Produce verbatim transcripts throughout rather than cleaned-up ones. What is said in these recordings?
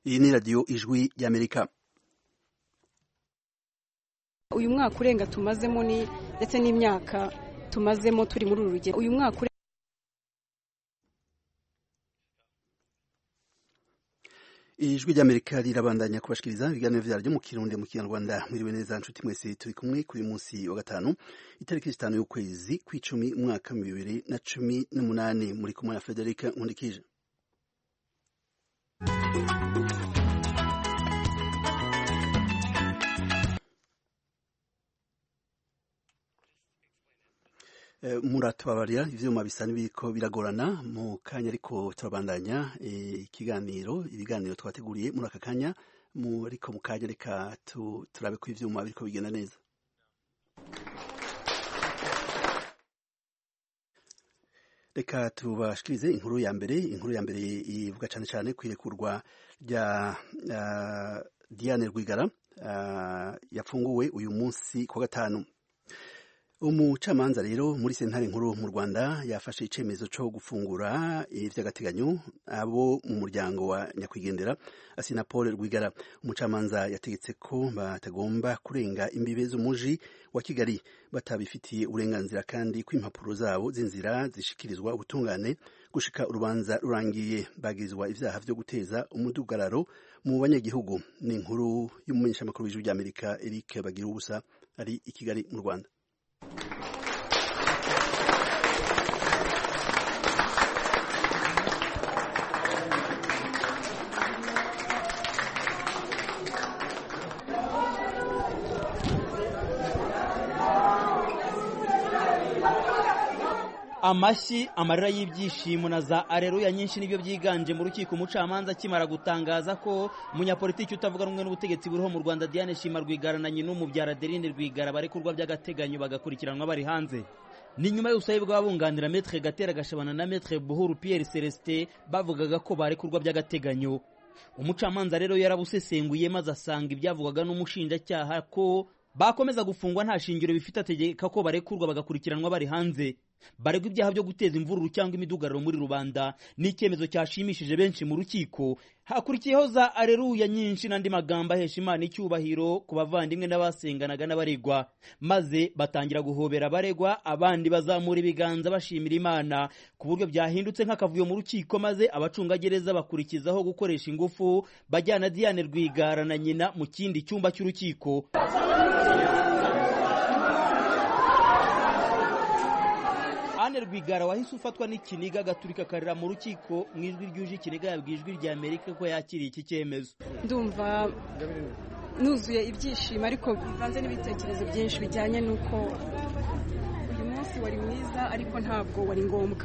Iyi ni radio Ijwi y'Amerika. Uyu mwaka urenga tumazemo ni ndetse n'imyaka tumazemo turi muri uru rugendo. Uyu mwaka Ijwi ry'Amerika rirabandanya kubashikiriza ibiganiro vyaryo mu Kirundi mu Kinyarwanda. Mwiriwe neza nshuti mwese, turi kumwe kuri munsi wa gatanu itariki zitanu y'ukwezi kw'icumi umwaka wa bibiri na cumi n'umunani. Muri kumwe na Federica Nkundikije. Muratubabarira ivyuma bisa n'ibiko biragorana mu kanya, ariko turabandanya ikiganiro ibiganiro twateguriye muri aka kanya, ariko mu kanya reka turabe ko ivyuma biriko bigenda neza. Reka tubashikirize inkuru ya mbere. Inkuru ya mbere ivuga cane cane kwirekurwa rya uh, Diane Rwigara uh, yafunguwe uyu munsi kwa gatanu. Umucamanza rero muri sentare nkuru mu Rwanda yafashe icemezo cyo gufungura ivy'agateganyo abo mu muryango wa nyakwigendera Asina Paul Rwigara. Umucamanza yategetse ko batagomba kurenga imbibe z'umuji wa Kigali batabifitiye uburenganzira, kandi ko impapuro zabo z'inzira zishikirizwa ubutungane gushika urubanza rurangiye. Bagizwa ivyaha vyo guteza umudugararo mu banyagihugu. Ni inkuru y'umumenyeshamakuru w'Ijwi ry'Amerika Eric Bagirubusa ari i Kigali mu Rwanda. Amashyi, amarira y'ibyishimo na za areruya nyinshi nibyo byiganje mu rukiko umucamanza kimara gutangaza ko umunyapolitiki utavuga rumwe n'ubutegetsi buriho mu Rwanda Diane Shima Rwigara na nyina umubyara Adeline Rwigara barekurwa by'agateganyo bagakurikiranwa bari hanze. Ni nyuma y'ubusabe bw'abunganira Maître Gatera Gashabana na Maître Buhuru Pierre Celestin bavugaga ko barekurwa by'agateganyo. Umucamanza rero yarabusesenguye maze asanga ibyavugaga n'umushinjacyaha ko bakomeza gufungwa nta shingiro bifite, ategeka ko barekurwa bagakurikiranwa bari hanze. Baregwa ibyaha byo guteza imvururu cyangwa imidugararo muri rubanda. Ni icyemezo cyashimishije benshi mu rukiko. Hakurikiyeho za areruya nyinshi n'andi magambo ahesha Imana icyubahiro ku bavandimwe n'abasenganaga n'abaregwa, maze batangira guhobera abaregwa, abandi bazamura ibiganza bashimira Imana ku buryo byahindutse nk'akavuyo mu rukiko, maze abacungagereza bakurikizaho gukoresha ingufu bajyana Diane Rwigara na nyina mu kindi cyumba cy'urukiko. Diane Rwigara wahise ufatwa n'ikiniga agaturika karira mu rukiko. Mu ijwi ryuje ikiniga yabwiye Ijwi ry'Amerika ko yakiriye iki cyemezo. Ndumva nuzuye ibyishimo, ariko bivanze n'ibitekerezo byinshi bijyanye n'uko uyu munsi wari mwiza ariko ntabwo wari ngombwa.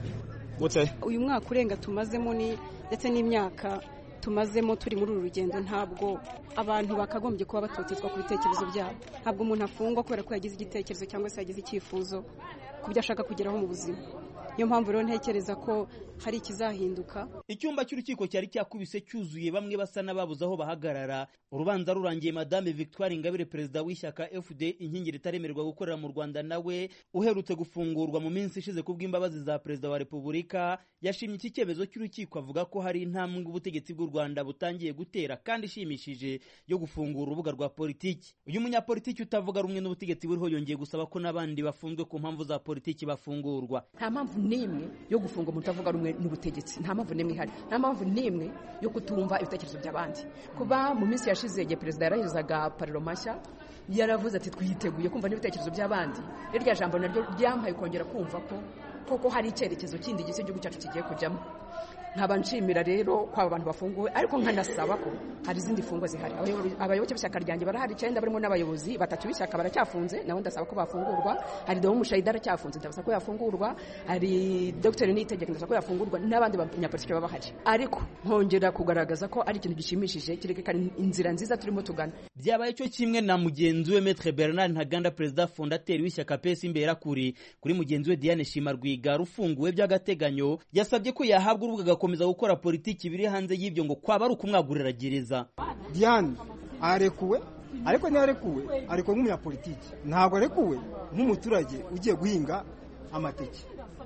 Uyu mwaka urenga tumazemo ni ndetse n'imyaka tumazemo turi muri uru rugendo, ntabwo abantu bakagombye kuba batotezwa ku bitekerezo byabo. Ntabwo umuntu afungwa kubera ko yagize igitekerezo cyangwa se yagize icyifuzo ku byo ashaka kugeraho mu buzima. Niyo mpamvu rero ntekereza ko hari ikizahinduka. Icyumba cy'urukiko cyari cyakubise cyuzuye, bamwe basa n'ababuze aho bahagarara. Urubanza rurangiye, Madame Victoire Ingabire, perezida w'ishyaka F D inkingi ritaremerwa gukorera mu Rwanda, nawe uherutse gufungurwa mu minsi ishize kubw'imbabazi za perezida wa Repubulika, yashimye iki cyemezo cy'urukiko, avuga ko hari intambwe ubutegetsi bw'u Rwanda butangiye gutera kandi ishimishije yo gufungura urubuga rwa politiki. Uyu munyapolitiki utavuga rumwe n'ubutegetsi buriho yongeye gusaba ko n'abandi bafunzwe ku mpamvu za politiki bafungurwa. Nta mpamvu nimwe yo gufunga umuntu utavuga rumwe n'ubutegetsi, nta mpamvu nimwe ihari, nta mpamvu nimwe yo kutumva ibitekerezo by'abandi. Kuba mu minsi yashize igihe perezida yarahizaga pariro mashya yaravuze ati twiteguye kumva n'ibitekerezo by'abandi, irya jambo naryo ryampaye kongera kumva ko koko hari icyerekezo kindi gise igihugu cyacu kigiye kujyamo. Nkaba nshimira rero ko aba bantu bafunguwe, ariko nkanasaba ko hari izindi fungwa zihari. Abayoboke b'ishyaka ryanjye barahari icyenda, barimo n'abayobozi batatu b'ishyaka baracyafunze, nabo ndasaba ko bafungurwa. Hari Deo Mushayida aracyafunze, ndasaba ko yafungurwa. Hari Dr Niyitegeka, ndasaba ko yafungurwa, n'abandi banyapolitiki baba bahari. Ariko nkongera kugaragaza ko ari ikintu gishimishije, kirekana inzira nziza turimo tugana. Byabaye cyo kimwe na mugenzi we Maître Bernard Ntaganda, perezida fondateur w'ishyaka P S Imberakuri, kuri mugenzi we Diane Shima Rwigara ufunguwe by'agateganyo, yasabye ko yahabwa urubuga agakomeza gukora politiki biri hanze y'ibyo ngo kwaba ari ukumwagurira gereza. Diane arekuwe, ariko ntiarekuwe ariko nk'umunyapolitiki, ntabwo arekuwe nk'umuturage ugiye guhinga amateke.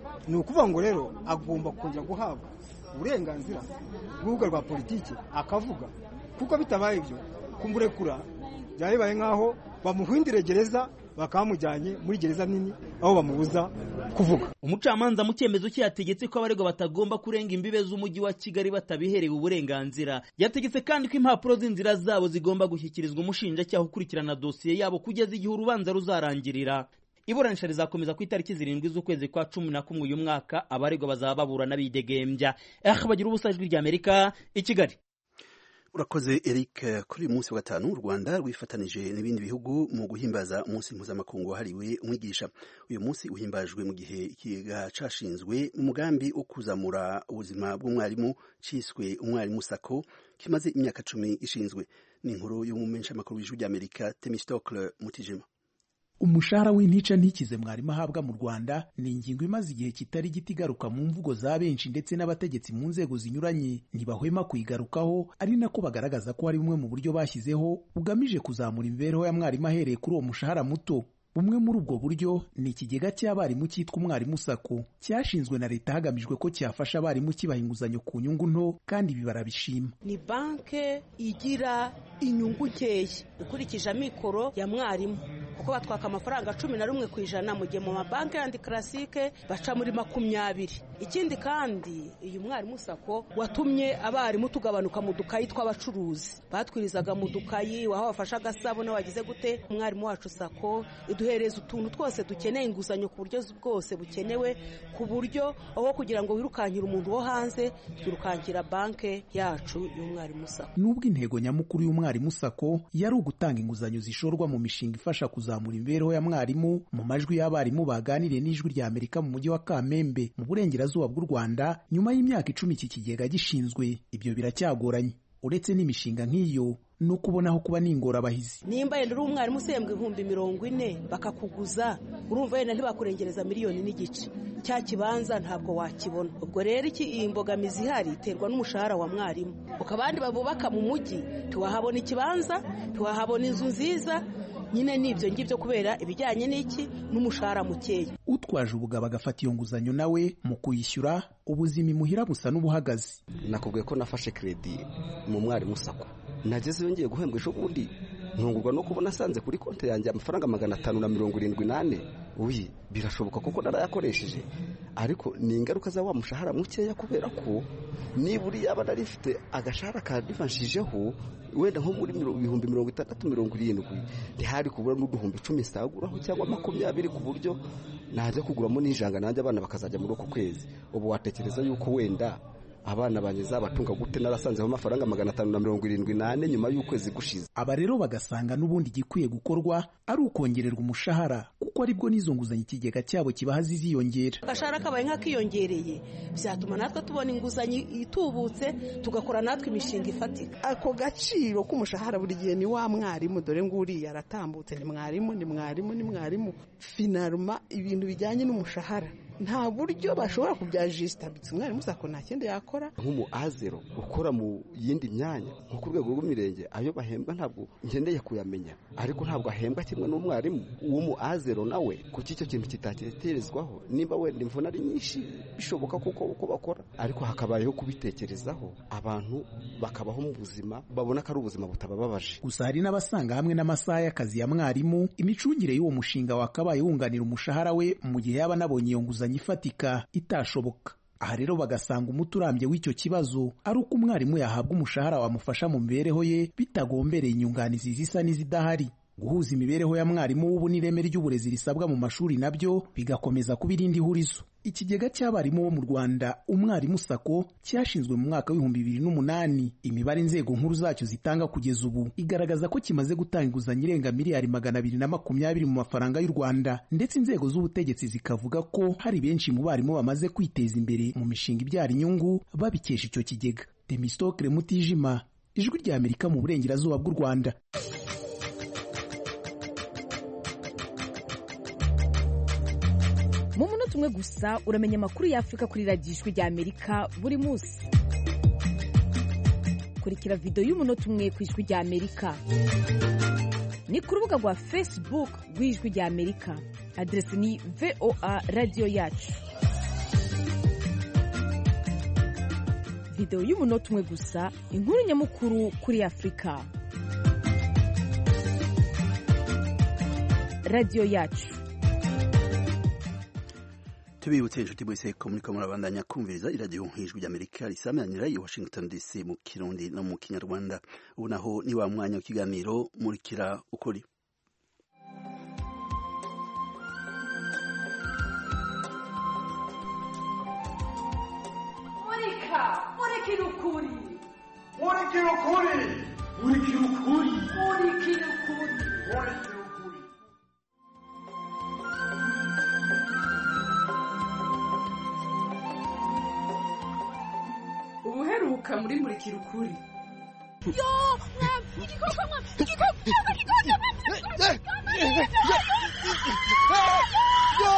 ni ukuvuga ngo rero agomba kongera guhabwa uburenganzira bw'urubuga rwa politiki akavuga, kuko bitabaye ibyo kumurekura byaba bibaye nk'aho bamuhindire gereza bakamujyanye muri gereza nini aho bamubuza kuvuga. Umucamanza mu cyemezo cye yategetse ko abaregwa batagomba kurenga imbibe z'umujyi wa Kigali batabiherewe uburenganzira. Yategetse kandi ko impapuro z'inzira zabo zigomba gushyikirizwa umushinjacyaha ukurikirana dosiye yabo kugeza igihe urubanza ruzarangirira. Iburanisha rizakomeza ku itariki zirindwi z'ukwezi kwa cumi na kumwe uyu mwaka. Abaregwa bazaba baburana bidegembya. Eh bagira ubusa ijwi rya Amerika i Kigali. Urakoze Eric. Kuri uyu munsi wa gatanu u Rwanda rwifatanije n'ibindi bihugu mu guhimbaza umunsi mpuzamakungu wahariwe umwigisha. Uyu munsi uhimbajwe mu gihe ikigega cashinzwe mu mugambi wo kuzamura ubuzima bw'umwarimu ciswe umwarimu sako kimaze imyaka cumi ishinzwe. Ni inkuru y'umumenyeshamakuru w'ijwi rya Amerika Themistocle Mutijima. Umushahara w'intica ntikize mwarimu ahabwa mu Rwanda ni ingingo imaze igihe kitari giti igaruka mu mvugo za benshi ndetse n'abategetsi mu nzego zinyuranye ntibahwema kuyigarukaho, ari nako bagaragaza ko hari bumwe mu buryo bashyizeho bugamije kuzamura imibereho ya mwarimu ahereye kuri uwo mushahara muto. Bumwe muri ubwo buryo ni ikigega cy'abarimu cyitwa umwarimu sako cyashinzwe na leta hagamijwe ko cyafasha abarimu kibaha inguzanyo ku nyungu nto kandi ibi barabishima. Ni banke igira inyungu nkeya ukurikije amikoro ya mwarimu, kuko batwaka amafaranga cumi na rumwe ku ijana mu gihe mu mabanki yandi klasike baca muri makumyabiri. Ikindi kandi uyu mwarimu sako watumye abarimu tugabanuka mu dukayi tw'abacuruzi batwirizaga mu dukayi waho bafasha agasabune wagize gute. Umwarimu wacu sako duhereza utuntu twose dukeneye inguzanyo ku buryo bwose bukenewe, ku buryo aho kugira ngo wirukankire umuntu wo hanze twirukankira banke yacu y'umwarimu sako. Nubwo intego nyamukuru y'umwarimu sako yari ugutanga inguzanyo zishorwa mu mishinga ifasha kuzamura imibereho ya mwarimu, mu majwi y'abarimu baganiriye n'ijwi rya Amerika mu mujyi wa Kamembe mu burengerazuba bw'u Rwanda, nyuma y'imyaka icumi iki kigega gishinzwe ibyo biracyagoranye. Uretse n'imishinga nk'iyo no kubonaho kuba n'ingorabahizi. Nimba yenda uri umwarimu usembwa ibihumbi mirongo ine bakakuguza, urumva yenda ntibakurengereza miliyoni n'igice, cya kibanza ntabwo wakibona. Ubwo rero iki imbogamizi ihari iterwa n'umushahara wa mwarimu. Ukabandi babubaka mu mujyi tuwahabona ikibanza, tuwahabona inzu nziza, nyine nibyo ngibyo kubera ibijyanye n'iki n'umushahara mukeya. Utwaje ubugabo agafata iyo nguzanyo nawe mu kuyishyura ubuzima imuhira busa n'ubuhagazi. Nakubwiye ko nafashe credit mu mwarimu sako, nageze yongeye guhembwa ejo bundi ntungurwa no kubona asanze kuri konti yanjye amafaranga magana atanu na mirongo irindwi nane. Uyi birashoboka kuko narayakoresheje, ariko ni ingaruka za wa mushahara mukeya, kubera ko niburi yaba narifite agashahara kadivanshijeho wenda nko muri ibihumbi mirongo itandatu mirongo irindwi ntihari kubura n'uduhumbi icumi saguraho cyangwa makumyabiri, ku buryo najya kuguramo n'ijanga nanjye abana bakazajya muri uko kwezi. Ubu watekereza yuko wenda abana banjye zabatunga gute narasanzeho amafaranga magana atanu na mirongo irindwi nane nyuma y'ukwezi gushize. Aba rero bagasanga n'ubundi gikwiye gukorwa ari ukongererwa umushahara, kuko aribwo n'izo nguzanyo ikigega cyabo kibaha ziziyongera. Agashahara kabaye nk'akiyongereye byatuma natwe tubona inguzanyo itubutse tugakora natwe imishinga ifatika. Ako gaciro k'umushahara buri gihe ni wa mwarimu, dore nguriya aratambutse, ni mwarimu ni mwarimu ni mwarimu. Finalma ibintu bijyanye n'umushahara nta buryo bashobora kubyajista. Umwarimu sako nta kindi yakora. Nk'umu azero ukora mu yindi myanya nko ku rwego rw'imirenge, ayo bahembwa ntabwo ngendeye kuyamenya, ariko ntabwo ahembwa kimwe n'umwarimu w'umu azero nawe. Kuki icyo kintu kitatekerezwaho? Nimba wenda imvuna ari nyinshi bishoboka kuko uko bakora, ariko hakabayeho kubitekerezaho, abantu bakabaho mu buzima babona ko ari ubuzima butabababaje. Gusa hari n'abasanga hamwe n'amasaha y'akazi ya mwarimu imicungire y'uwo mushinga wakabaye wunganira umushahara we mu gihe yaba nabonye iyo nguzanyo ifatika itashoboka. Aha rero bagasanga umuti urambye w'icyo kibazo ari uko umwarimu yahabwa umushahara wamufasha mu mibereho ye bitagombereye inyunganizi zisa n'izidahari. Guhuza imibereho ya mwarimu w'ubu n'ireme ry'uburezi risabwa mu mashuri nabyo bigakomeza kuba irindi hurizo. Ikigega cy'abarimu bo mu Rwanda umwarimu sako cyashinzwe mu mwaka w'ibihumbi bibiri n'umunani. Imibare inzego nkuru zacyo zitanga kugeza ubu igaragaza ko kimaze gutanga inguzanyo irenga miliyari magana abiri na makumyabiri mu mafaranga y'u Rwanda, ndetse inzego z'ubutegetsi zikavuga ko hari benshi mu barimu bamaze kwiteza imbere mu mishinga ibyara inyungu babikesha icyo kigega. Themistocle Mutijima, ijwi rya Amerika mu burengerazuba bw'u Rwanda. Mu munota umwe gusa uramenya amakuru y'Afurika kuri radiyo ijwi rya Amerika buri munsi. Kurikira video y'umunota umwe ku ijwi rya Amerika. Ni ku rubuga rwa Facebook rw'ijwi rya Amerika. Adresi ni V O A Radio Yacu. videwo y'umunota umwe gusa inkuru nyamukuru kuri afurika. radiyo yacu. tubibutse inshuti mwese ko muriko murabandanya kumviriza iradiyo nk'ijwi ry'Amerika risamanira i Washington D C mu Kirundi no mu Kinyarwanda. Ubu naho ni wa mwanya w'ikiganiro murikira ukuri. Murika, murikira ukuri. Murikira ukuri. Murikira ukuri. Murikira ukuri. Murikira ukuri. Ubuheruka muri murikira ukuri. Yo, igikoko mwa, igikoko, igikoko. Yo!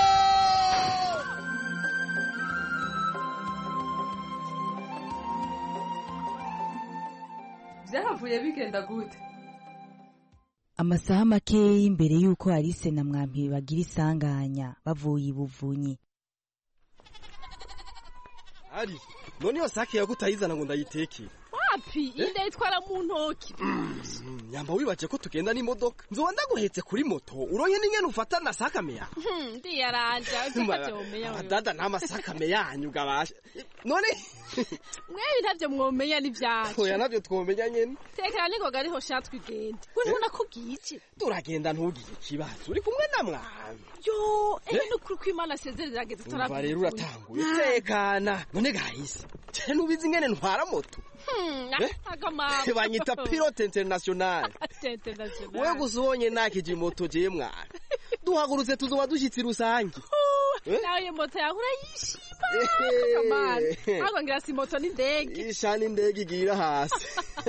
Byahavuye bigenda gute? Amasaha make imbere y'uko Alice na Mwampi bagira isanganya bavuye ibuvunyi. Ari, none yo sake yagutayizana ngo ndayiteke. Wapi, inde itwara mu ntoki. Nyamba wibaje ko tugenda n'imodoka. Nzoba ndaguhetse kuri moto. Uronye n'ingene ufata na sakameya. Hmm, ndi yaranja ukacyomenya. Adada nta masakame yanyu gabasha. None mwewe ntavyo mwomenya n'ivyacu. Oya navyo twomenya nyene. Tekera niko gariho shatwe igende. We ntubona ko bwije. Turagenda ntugiye ikibazo. Uri kumwe na Mwami. Yo, eh no kuri kwimana sezererageze turabye. Rero uratanguye. Tekana. None gahise. Cyane ubizi ingene ntwara moto. Hmm, akamama. Banyita pilote international. International. Wewe gusubonye nakije moto je mwana. Duhagurutse tuzoba dushitsi rusangi. Nawe moto yawe urayishima. Akamana. Ahubwo ngira si moto n'indege. Ishani indege igira hasi.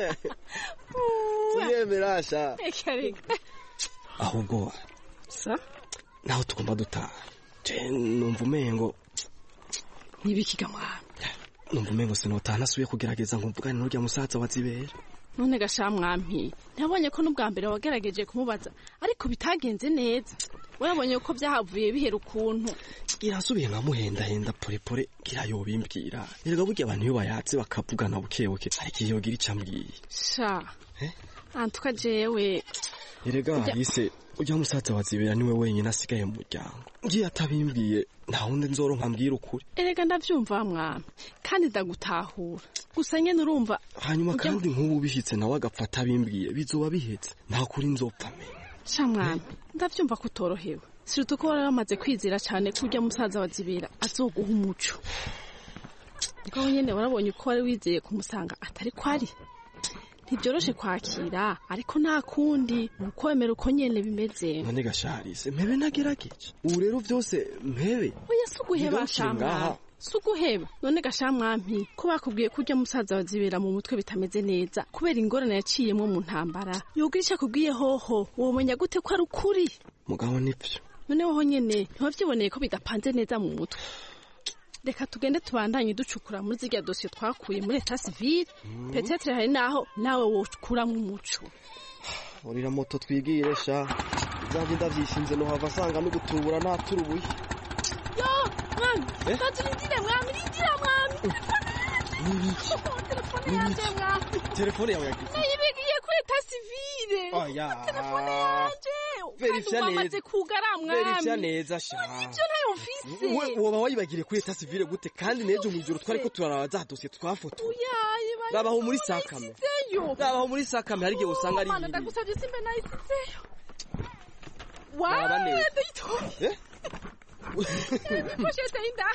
Tuyemerasha. Ekareka. Ahubwo sa naho tugomba dutaha. Je numva umengo nibikiga mwana. Numva umengo sinotana suye kugerageza nkumvugana n'urya musaza wazibera. None gasha Mwampi, nabonye ko n'ubwa mbere wagerageje kumubaza ariko bitagenze neza. Urabonye ko byahavuye bihera ukuntu. Irasubiye nkamuhenda henda pore pore kira yobimbwira. Erega burya abantu iyo bayatse bakavugana bukebuke ariko iyo gira icambwiye. Sha. Eh? Antuka jewe. Erega Alice ujya musaza wazibera niwe wenyine asigaye mu muryango. Ngiye atabimbwiye nta wundi nzoronka mbwira ukuri. Erega ndavyumva Mwami kandi ndagutahura. Gusa nyene urumva hanyuma kandi nk'ubu bishitse nawe agapfata bimbwiye bizoba bihetse nta kuri nzopfa me. Sha Mwami ndavyumva kutorohewe. Siruto ko waramaze kwizira cyane kurya musaza wazibera azoguha umuco. Ngaho nyene warabonye uko wari wizeye kumusanga atari kwari. Ntibyoroshe kwakira ariko nta kundi ukwemera uko nyene bimeze. None gasharise mpebe nagerageje. Ubu rero byose mpebe. Oya suguheba shamwa. Suguheba. None gasha Mwampi ko bakubwiye kurya musaza wazibera mu mutwe bitameze neza kubera ingorane yaciyemo mu ntambara. Yogirisha kubwiye hoho womenya gute ko ari ukuri. Mugabo nipyo. None woho nyene ntiwavyiboneye ko bidapanze neza mu mutwe. Reka tugende tubandanye ducukura muri zirya dosiye twakuye muri Etat Civil. Mm. Peut-être hari naho nawe wokura mu muco. Urira moto twigire sha. Zanjye ndavyishinze no hava sanga no gutubura nta turubuye. Yo, Mwami. Eh? Tazirindire Mwami, rindira Mwami. Nibiki? Telefone yanje Mwami. Telefone yawe yagize. Nayibigiye kuri Etat Civil. Oya. Telefone yanje. Verifya neza. Wamaze kugara Mwami. Verifya neza sha. Ivyo nayo mfise. We woba wayibagire kuri Etat Civil gute kandi nejo mu ijoro twari ko turaraba za dosiye twafoto. Oya, Rabaho muri sakame. Rabaho muri sakame hari gihe usanga ari. Mana ndagusavye simbe nayisizeyo. Wa, ndayitoye. Eh? Pochete inda.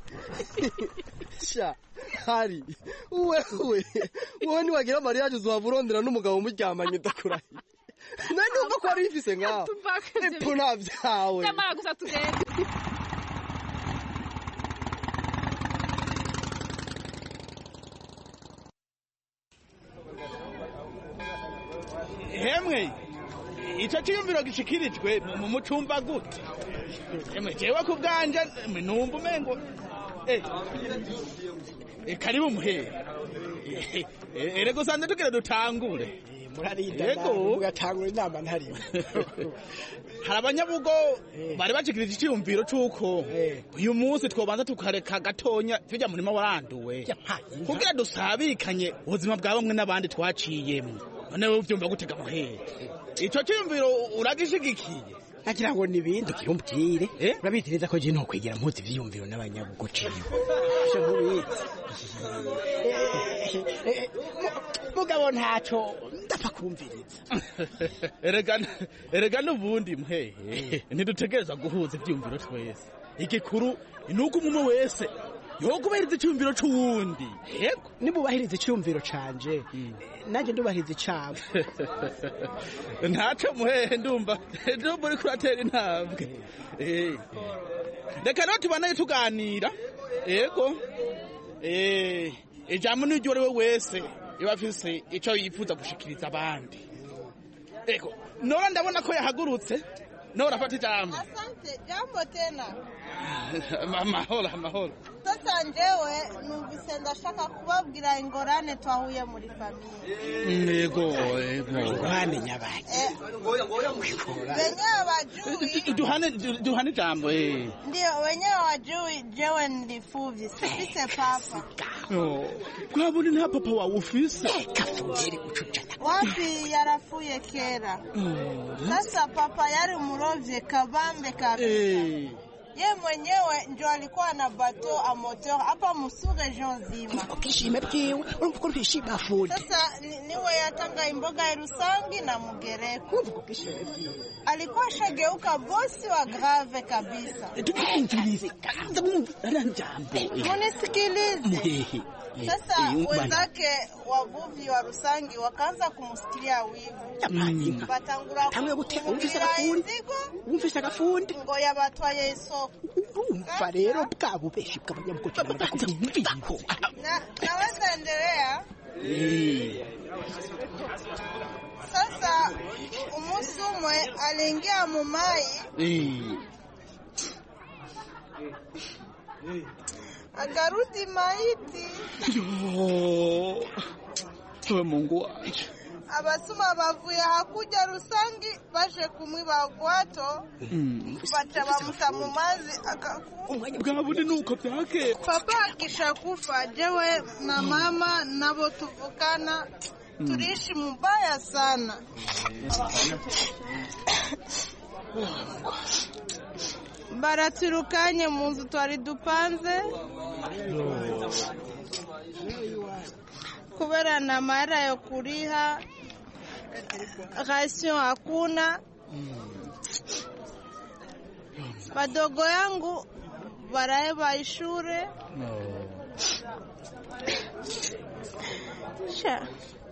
Sha, hari. Wewe, wowe ni wagira mariage uzaburondera n'umugabo muryamanye ndakurahiye. Nani umva ko ari ifise ngaho. Epo navyawe. Ndamara gusa tugende. Hemwe, icyo cyiyumviro gishikirijwe mu mucumba gute? Emwe jewe ku bwanje numva umengo eh eh karibu muhe. Ere gusanze tukire dutangure. muraridana mugatangura inama ntarimo hari abanyabugo bari bacikirije icyiyumviro c'uko uyu munsi twobanza tukareka gatonya tujya murima waranduwe kugira dusabikanye ubuzima bwa bamwe n'abandi twaciyemo none wowe uvyumva gutega muhere ico cyiyumviro uragishigikiye agira ngo nibindi kirumbwire urabizi neza ko je no kwegera mpuzi vyiyumviro n'abanyabugo ciwe sho ntubizi mugabo ntaco ndapfa kumviriza erega erega n'ubundi mhehe ntidutegereza guhuza ivyumviro twese igikuru nuko umwe wese yokubahiriza icyumviro c'uwundi yego nimubahiriza icyumviro canje nanjye ndubahiriza icabo ntaco muhehe ndumva ndumva uri kuratera intambwe reka no tubanaye tuganira yego ijambo n'iryo ari we wese iba afise ico yifuza gushikiriza abandi yego nora ndabona ko yahagurutse nora fata ijambo. Asante, jambo tena. Amahoro amahoro. Sasa njewe numvise ndashaka kubabwira ingorane twahuye muri famiye. Yego yego. Ingorane nyabaki. Wenyewe wajui. Duhane duhane jambo eh. Ndio wenyewe wajui jewe ndifuvye sifise papa. Oh. Kwa buni nta papa wa ufise? Kafungiri gucucana. Wapi yarafuye kera. Sasa papa yari murovye kabambe kabisa. Eh. Ye mwenyewe ndio alikuwa na bateau a moteur hapa musu region zima. Ukishime bwiwe urumva urishima fundi. Sasa niwe yatanga imboga ya Rusangi na Mugereko. Ukishime bwiwe. Alikuwa shageuka bosi wa grave kabisa. Tukisikilize kwanza ana jambo. Munisikilize. Sasa wenzake wavuvi wa Rusangi wakaanza kumsikilia wivu. Batangura kumvisa gafundi. Umvisa gafundi. Ngo yabatwaye isoko. Umva rero bwabo beshi bw'abanyamukozi bakakumviho. Na naweza endelea? Eh. Sasa umunsi umwe aliingia mumai. Eh. Akarudi maiti. Yo. Wewe Mungu wanje. Abasuma bavuye hakuja Rusangi baje kumwiba gwato. Mm. Bacha bamusa mu mazi akakufa. Bwabudi nuko byake. Papa akishakufa jewe na mama nabo tuvukana. Mm. Tuliishi mubaya sana. Baraturukanye mu nzu twari dupanze. Kubera na mara yo kuriha ration hakuna. Badogo yangu baraeba ishure. Sha.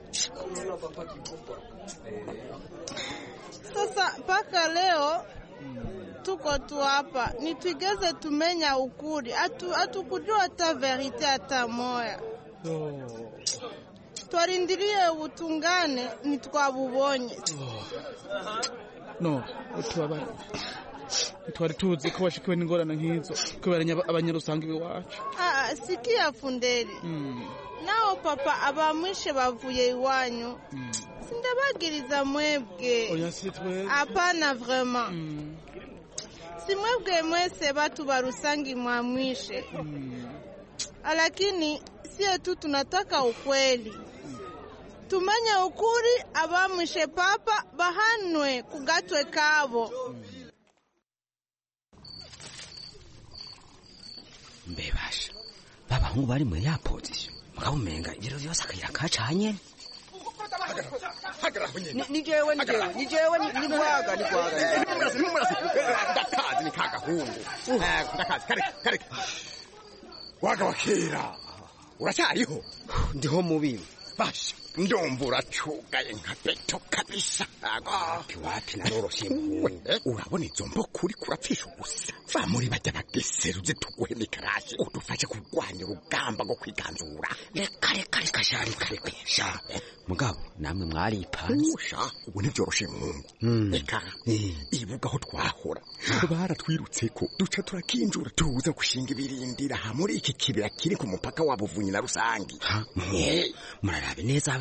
Sasa paka leo tuko tu hapa nitwigeze tumenya ukuri atu atukujua hata verite hata moya. No. Twarindirie ubutungane nitwabubonye. No, utwabara. Twari tuzi ko washikiwe n'ingorane nk'izo kubera abanyarusangi biwacu. Ah, sikia funderi. Mm. Nao papa abamwishe bavuye iwanyu. Mm. Sindabagiriza mwebwe. Oya sitwe. Hapana vraiment. Mm. Si mwebwe mwese batu barusangi mwamwishe. Mm. Lakini sie tu tunataka ukweli. Tumenye ukuri abamwishe papa bahanwe kugatwe kabo. Mbebasha. Baba hungu bari muri ya position. Mukabumenga ijero yose akayira kacanye. Ni jewe ni jewe ni jewe ni mwaga ni kwaga. Numurasi numurasi. Ndakazi ni kaga hungu. Eh ndakazi kare kare. Waga wakira. Uracyariho? Ndiho mubibi. Basha. Ndumva uracugaye nka beto kabisa. Wapi wapi naroroshye muwe. Urabona izo mboko uri kurapfisha ubusa. Va muri bajya bageseruze tuguhe mikarashi. Udufashe kurwanya urugamba rwo kwiganzura. Reka reka reka shari kare sha. Mugabo namwe mwari ipanze. Usha ubu nivyoroshe mungu. Reka ibuga aho twahora. Baratwirutse ko duca turakinjura tuza gushinga ibirindira ha muri iki kibira kiri ku mupaka wa Buvunyi na Rusangi. Murarabe neza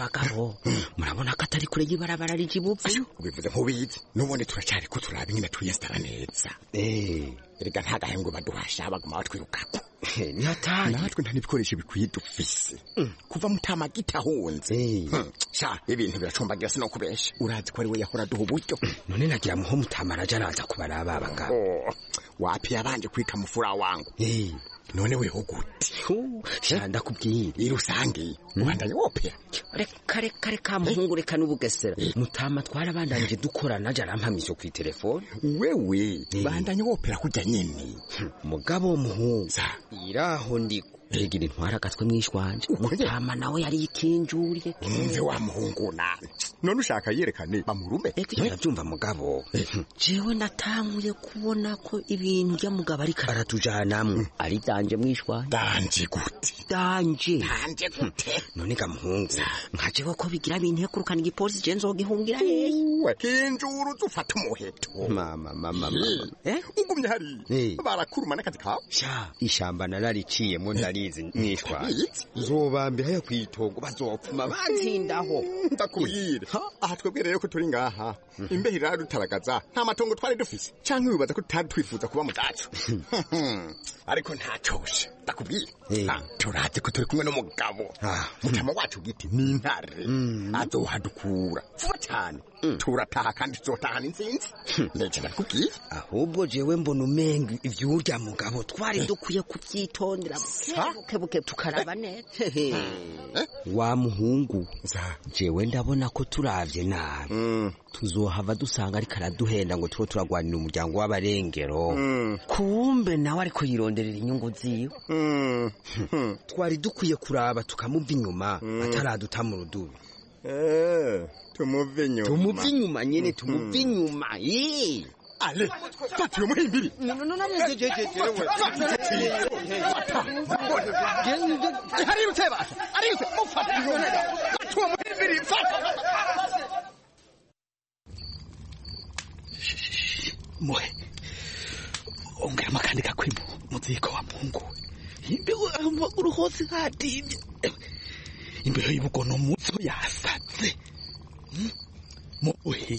bagabo murabona ko atari kure y'ibarabara rijibuvu ubivuze nk'ubizi nubone turacari ko turaba nyine tuyestara neza eh erega nta gahembwe baduhasha baguma batwirukako ni hatari natwe nta n'ibikoresho bikwiye dufise kuva mutama gitahunze sha ibintu biracombagira sino kubesha urazi ko ari we yahora duha uburyo none nagira muho mutama araja araza kubaraba bagabo wapi yabanje kwita mufura wangu eh none weho gute shanda kubwira irusange ubandanye wopera reka reka reka muhungu reka n'ubugesera mutama twarabandanije dukorana aje arampamisha ku telefone wewe bandanye wopera kujya nyene mugabo muhungu iraho ndiko Egiri ntwara gatwe mwishwanje mutama nawe yari ikinjuriye umve wa muhungu nane none ushaka yerekane bamurume ndabyumva mugabo jewe natanguye kubona ko ibintu bya mugabo ari karatujanamwe ari danje mwishwanje danje gute danje danje gute none ga muhungu nkaje ko bigira bintu kurukana igipolisi je nzogihungira hehe kinjuru zufata umuheto mama mama eh ungumye hari barakuruma nakazi kawe sha ishamba narariciye mu ndari mwishwa zobambira yo kwitongo bazopfuma batsindaho ndakubwire aha twebwe rero ko turi ngaha imbeho iradutaragaza nta matongo twari dufise canke wibaza ko tutari twifuza kuba mu dacu ariko ntacoshe ndakubwire turazi ko turi kumwe n'umugabo mutama wacu giti ni intare azohadukura vuba cyane turataha kandi tuzotahana intsinzi ndetse ndakubwire ahubwo jewe mbona umenga ivyurya mugabo twari dukwiye kuvyitondera buke buke tukaraba neza wa muhungu jewe ndabona ko turavye nabi tuzohava dusanga ariko araduhenda ngo turo turagwanira umuryango w'abarengero kumbe nawe ariko yironderera inyungu ziwe twari dukwiye kuraba tukamuva inyuma ataraduta mu rudubi tumuve inyuma tumuve inyuma nyene tumuve inyuma eh ale fatiyo muhimbiri no no no jejejewe hari uteba ari ufata fatiyo muhimbiri fata muhe ongera makandi kakwimo muziko wa Mungu imbeho amaguru hose hadimye imbeho y'ubugono mutso yasatse muhe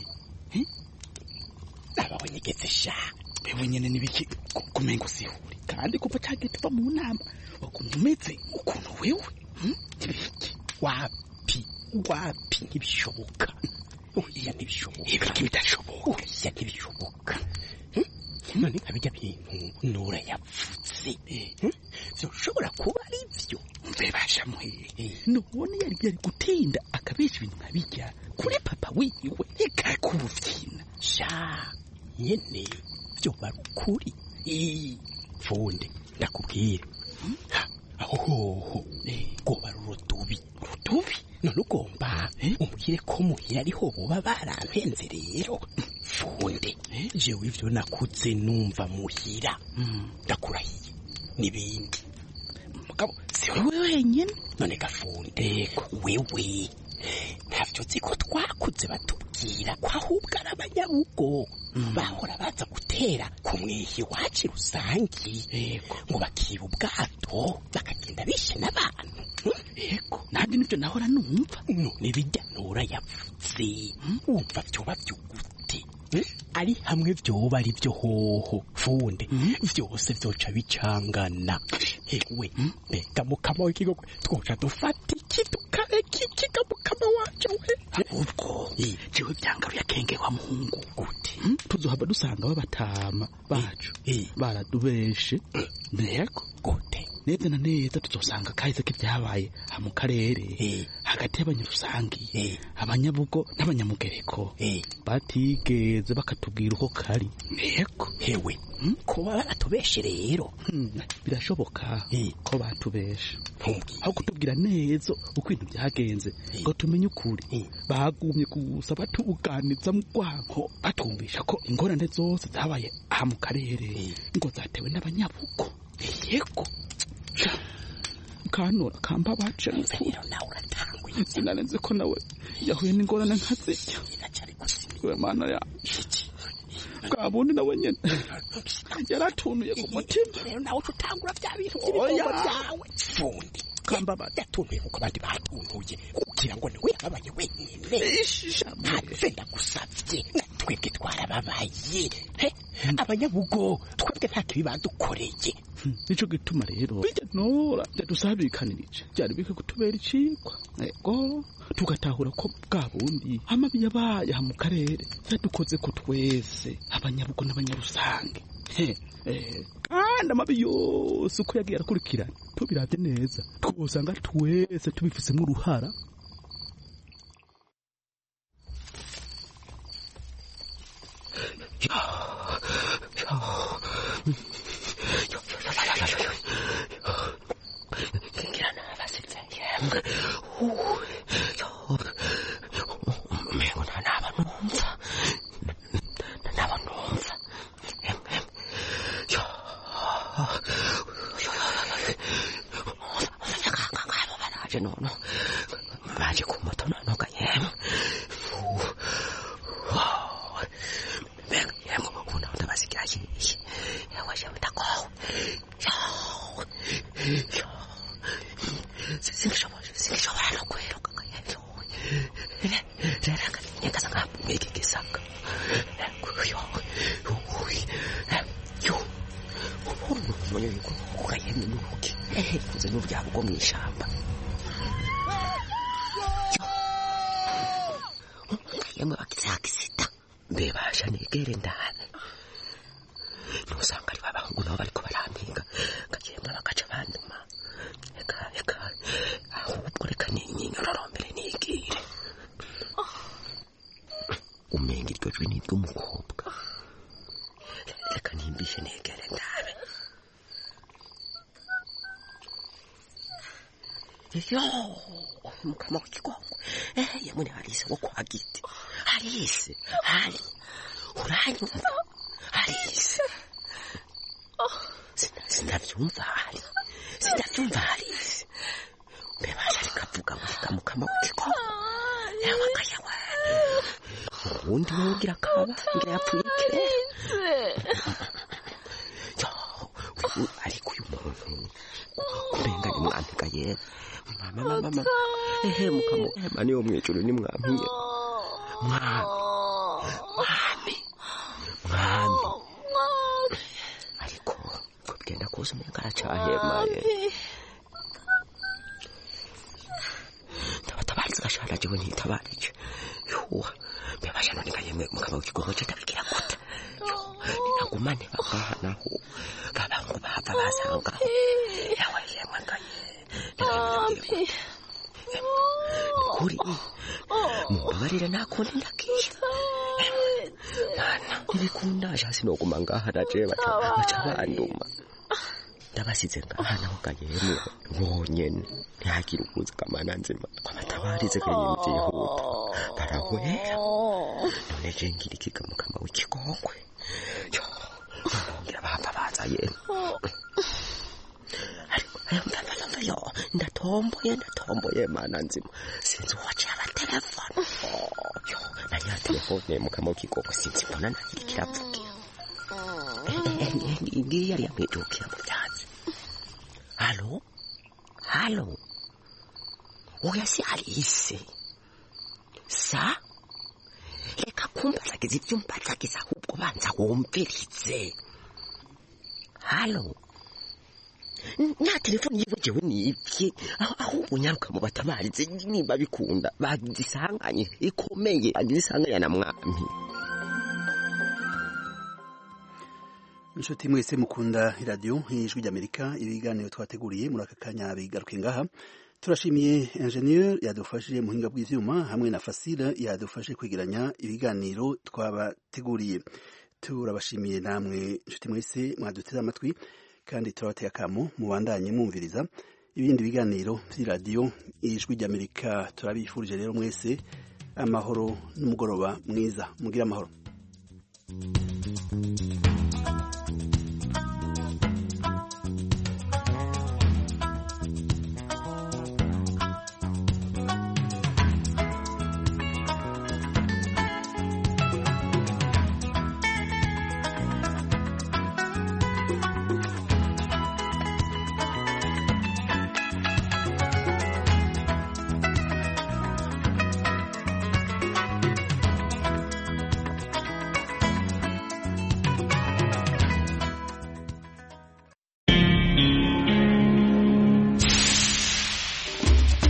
ababonye getse sha bewe nyene nibiki kumengo sihuri kandi kuva cyagete ba mu nama wakumumeze ukuntu wewe nibiki wapi wapi ntibishoboka oya ntibishoboka ibiki bidashoboka oya ntibishoboka none abijya bintu nura yapfutse byoshobora kuba ari byo mbebasha muhe none yari yari gutinda akabesha ibintu nkabijya kuri papa wiwe reka kubuvyina sha nyene byo barukuri funde ndakubwira aho go barurutubi rutubi none ugomba umubwire ko muhira ariho boba barampenze rero funde jewe ivyo nakutse numva muhira ndakurahiye nibindi mugabo si wewe wenyene none gafunde wewe ntavyo ziko twakuze batubwira ko ahubwo ari abanyabugo bahora baza gutera ku mwihi wacu rusangi ngo bakiba ubwato bakagenda bishe n'abantu yego nanjye nibyo nahora numva none bijya nura yapfutse wumva vyoba vyugute ari hamwe vyoba ari vyo hoho funde vyose vyoca bicangana hewe mbega mukama w'ikigo twoca dufata iki tukabe kiki mukama wacu we ubwo jewe byangaruye akenge wa muhungu gute tuzohava dusanga babatama bacu baradubeshe mbego gute neza na neza tuzosanga kahise k'ibyabaye mu karere hagati y'abanyarusangi abanyabugo n'abanyamugereko batigeze bakatubwira uko kari yego hewe kuba baratubeshe rero birashoboka ko batubeshe aho kutubwira neza uko ibintu byagenze ngo tumenye ukuri bagumye gusa batubuganiza mu rwanko batumvisha ko ingorane zose zabaye aha mu karere ngo zatewe n'abanyabugo yego kanura kamba bace rero nawe uratanguye sinarenze ko nawe yahuye n'ingorane nka zirya we mana ya bwabundi nawe nyene yaratunuye ku mutima rero nawe utangura bya bintu by'ibigomba byawe fundi kamba batunuye kuko abandi batunuye kugira ngo niwe yababaye wenyine ntacyo ndagusabye twebwe twarababaye abanyabugo twebwe nta kibi badukoreye nico gituma rero bijya nora dusabikanirije byari bike kutubera icikwa ego tugatahura ko bwa bundi amabi yabaye mu karere yadukoze ko twese abanyabugo n'abanyarusange kandi amabi yose uko yagiye arakurikirana tubiravye neza twosanga twese tubifisemo uruhara nono baje ku moto nono ga yem bega yem kuna ndabasigaje yawa yem tako singishoba singishoba no kwero ga yem rera ga nyaka sanga meke kisaka yo yo umuntu yuko ga yem nuki eh kuze n'ubyabo bwo mwishamba yamwe bakizakisita mbebasha negere ndane nusanga ari babahungu nabo bariko barampinga ngagenda bagaca banduma eka eka ahubwo reka ninyinyorombere nigire umenga iryo jwi ni ry'umukobwa reka nimbishe negere ndane yo mukama w'ikigongo eh yamwe Alice wo kwa giti Alice hali uranyumva Alice oh sinavyumva Alice sinavyumva Alice bebasha rikavuga ngo mukama w'ikigongo yawa kayawa undi wogira kaba ngira yapfuye kere yo ariko uyu muntu kurenga ni mwandika ye mama mama ehe mukamo mani yo mwijuru ni mwampiye mwami mwami ariko kubigenda kose umenga aracahemaye ndabatabariza gashara jewe ntitabarije yuwa bebasha none kayemwe mukama w'ikigongo cyo ndabigira gute ninagumane bakahanaho babangu bava basanga yawe yemwe ngaye kuri mubabarira nakundi ndakisha mana nibikunda shasi no kumanga haraje bacha bacha banduma ndabasize ngaha naho kayemwe bonyene ntihagira ukuza kamana nzima kwamatabarize kayemwe byihuta barahwera none je ngira ikigamukama w'ikigongwe yo ngira bava baza yene yo ndatomboye ndatomboye mana nzima sinzi wacha aba telefone yo na ya telefone mukama w'ikigongwe sinzi mbona nakiri kiravugira ngiye yari yamwijukira mu byatsi halo halo oya si Alice sa reka kumbazagiza ibyo mbazagiza ahubwo banza wumvirize halo nta telefone yiwe jewe nibye ahubwo nyaruka mu batabarize niba bikunda badisanganye ikomeye adisanganya na mwami inshuti mwese mukunda radio y'ijwi ry'Amerika ibiganiro twateguriye muri aka kanya bigaruke ngaha turashimiye ingenieur yadufashije mu hinga bw'ivyuma hamwe na Fasila yadufashe kwegeranya ibiganiro twabateguriye turabashimiye namwe inshuti mwese mwaduteze amatwi kandi turabateye akamo mubandanye mwumviriza ibindi biganiro by'iradiyo y'ijwi ry'Amerika turabifurije rero mwese amahoro n'umugoroba mwiza mugira amahoro.